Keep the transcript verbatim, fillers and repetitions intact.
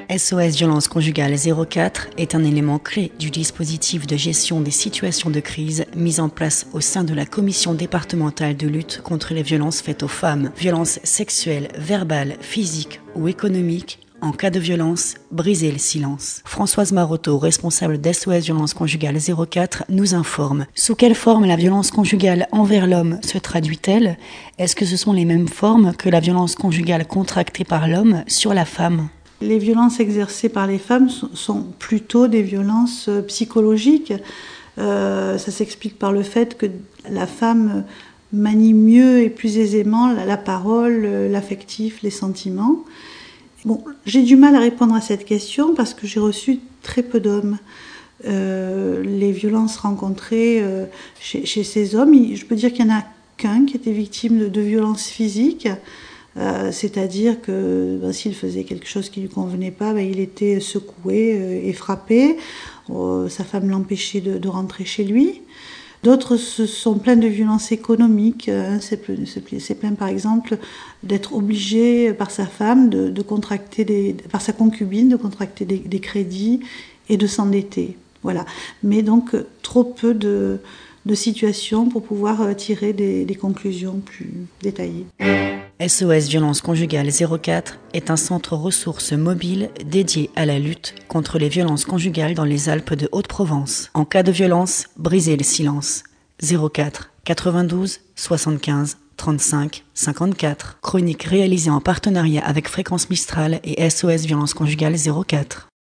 S O S Violence Conjugale zéro quatre est un élément clé du dispositif de gestion des situations de crise mis en place au sein de la Commission départementale de lutte contre les violences faites aux femmes. Violences sexuelles, verbales, physiques ou économiques. En cas de violence, brisez le silence. Françoise Maroteau, responsable d'S O S Violence Conjugale zéro quatre, nous informe. Sous quelle forme la violence conjugale envers l'homme se traduit-elle? Est-ce que ce sont les mêmes formes que la violence conjugale contractée par l'homme sur la femme? Les violences exercées par les femmes sont plutôt des violences psychologiques. Euh, ça s'explique par le fait que la femme manie mieux et plus aisément la parole, l'affectif, les sentiments. Bon, j'ai du mal à répondre à cette question parce que j'ai reçu très peu d'hommes. Euh, les violences rencontrées euh, chez, chez ces hommes, je peux dire qu'il n'y en a qu'un qui était victime de, de violences physiques. Euh, c'est-à-dire que ben, s'il faisait quelque chose qui ne lui convenait pas, ben, il était secoué euh, et frappé. Euh, sa femme l'empêchait de, de rentrer chez lui. D'autres se sont plaints de violences économiques. Hein, c'est, c'est plaint par exemple d'être obligé par sa femme, de, de contracter des, par sa concubine, de contracter des, des crédits et de s'endetter. Voilà. Mais donc trop peu de, de situations pour pouvoir tirer des, des conclusions plus détaillées. S O S Violence Conjugale zéro quatre est un centre ressources mobile dédié à la lutte contre les violences conjugales dans les Alpes de Haute-Provence. En cas de violence, brisez le silence. zéro quatre quatre-vingt-douze soixante-quinze trente-cinq cinquante-quatre. Chronique réalisée en partenariat avec Fréquence Mistral et S O S Violence Conjugale zéro quatre.